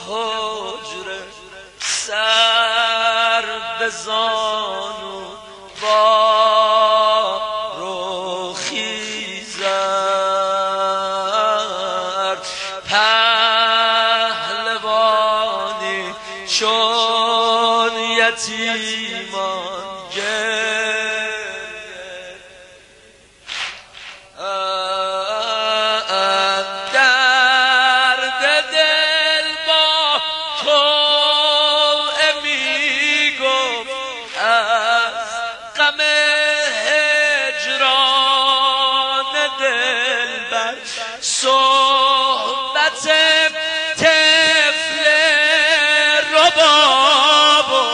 حجره سر به زانو وارو خیزد پهلوانی چون یتیمان صحبت طفل رباب و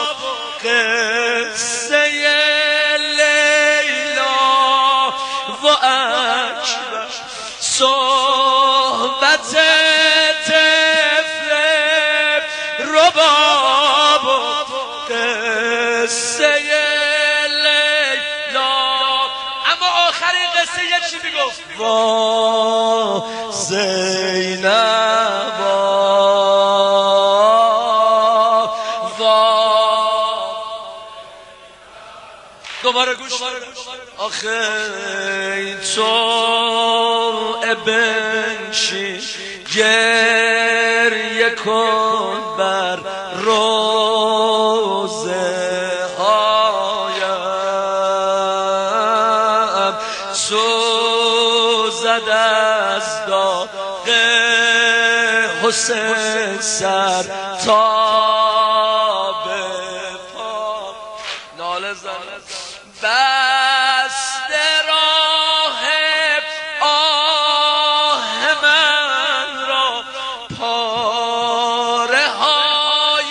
قصه لیلا و اکبر صحبت طفل رباب و قصه لیلا. اما آخرین قصه یه چی میگفت؟ زینبا دوباره گوش آخه تو بنشین گریه کن بر روزه هایم سوزد از داغ حسین سر تا به پا ناله زن بسته راه آه من را پاره های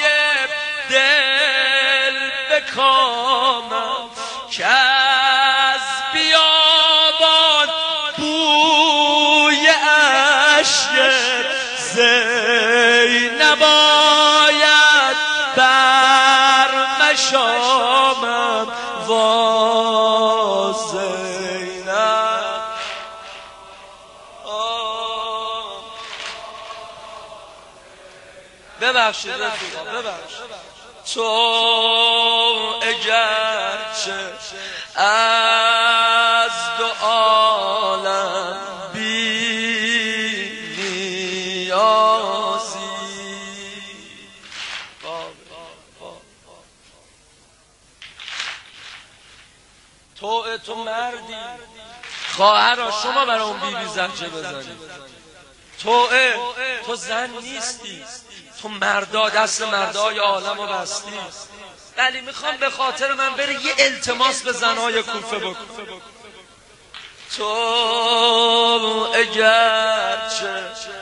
دل بکامم که از بیابان بوی اشک زینب آید بر مشامم وا زینب. ببخشید رفیقا ببخشید تو اگرچه از دو عالم بی نیازی تو مردی خواهرا شما برای اون بیبی زنجه بزنید. تو زن نیستی، تو مردا دست مردای عالم رو بستی. ولی میخوام به خاطر من بری یه التماس به زنهای کوفه بکن. تو اگرچه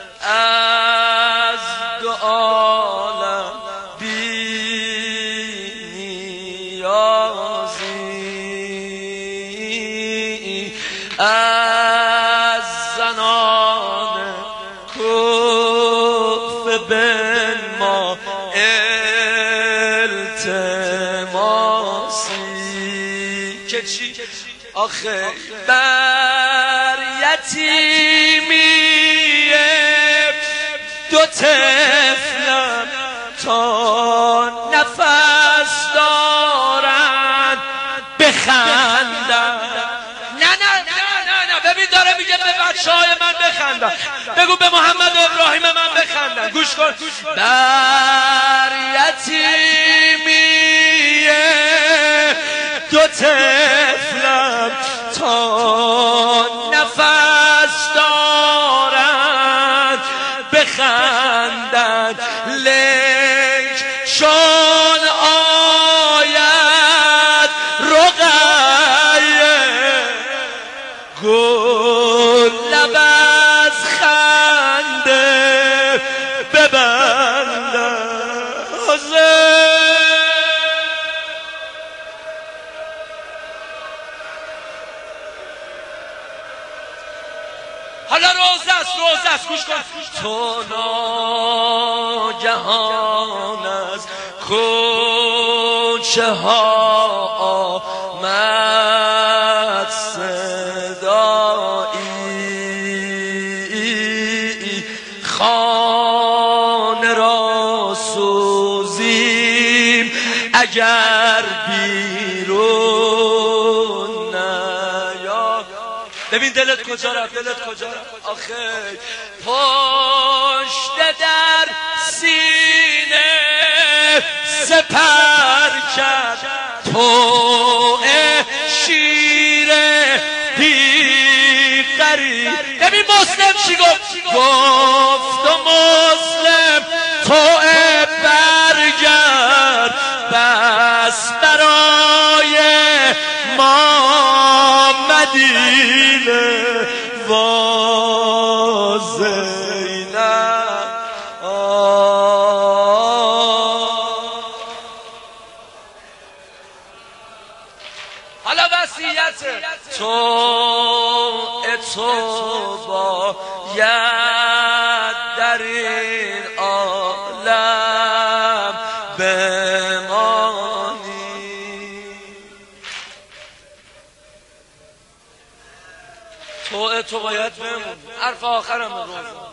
از دو عالم بی نیازی از زنان کوفه بنما التماسی که چی؟ آخه بر یتیمی دو طفلم تا نفس دارن بخندن. نه ببین داره میگه به بچه های من بخندن. بگو به محمد و ابراهیم من بخندن. گوش کن. بر یتیمی دو طفلم تا نفس دارند بخندند لیک چون آید رقیه گل لب از خنده ببندد. حالا روزه است گوش کن. تو ناگهان از کوچه ها آمد صدایی خانه را اگر بیرون نیا. ببین دلت کجا رفت، دلت کجا رفت آخه. پشت در سینه سپر کرد تو شیر بیقری. ببین مسلم چی گفت؟ گفت و مسلم تو برگرد بس برای ما مدینه و زینب. حالا وصیت تو باید در این عالم بمانی. تو باید بمونی. حرف آخرم رو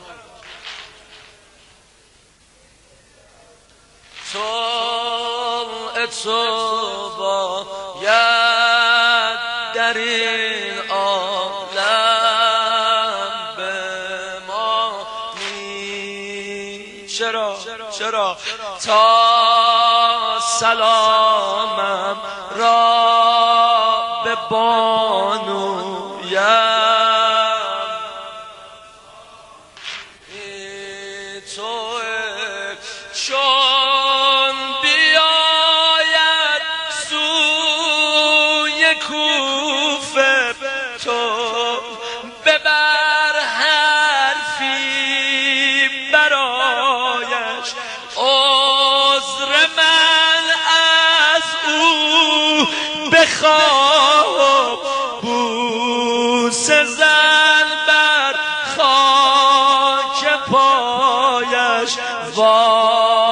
تو باید در این عالم بمانی. چرا تا سلامم را به بانویم چون بیاید سوی کوفه تو ببر حرفی برایش. عذر من از او بخواه بوسه زن بر خاک پایش.